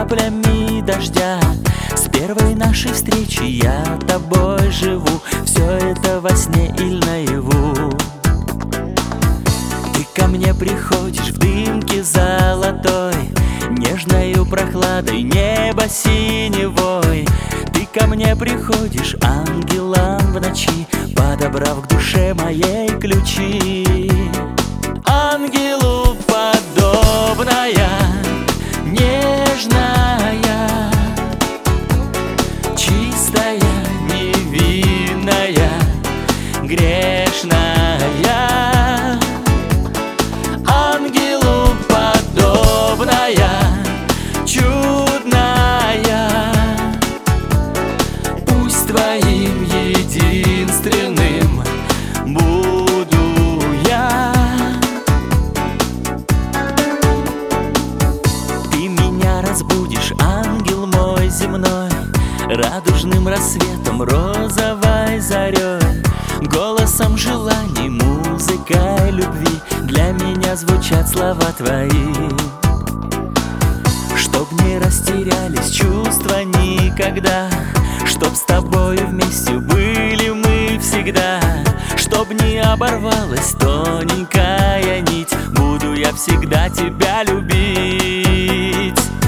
каплями дождя. С первой нашей встречи я тобой живу, все это во сне или наяву. Ты ко мне приходишь в дымке золотой, нежною прохладой неба синевой. Ты ко мне приходишь ангелом в ночи, подобрав к душе моей ключи. Ангелу подобная, нежная, чистая, невинная, грешная. Ангелу подобная, чудная, пусть твоим единственным буду я. Ты меня разбудишь, ангел мой земной, радужным рассветом, розовой зарей, голосом желаний, музыкой любви для меня звучат слова твои. Чтоб не растерялись чувства никогда, чтоб с тобою вместе были мы всегда. Чтоб не оборвалась тоненькая нить, буду я всегда тебя любить.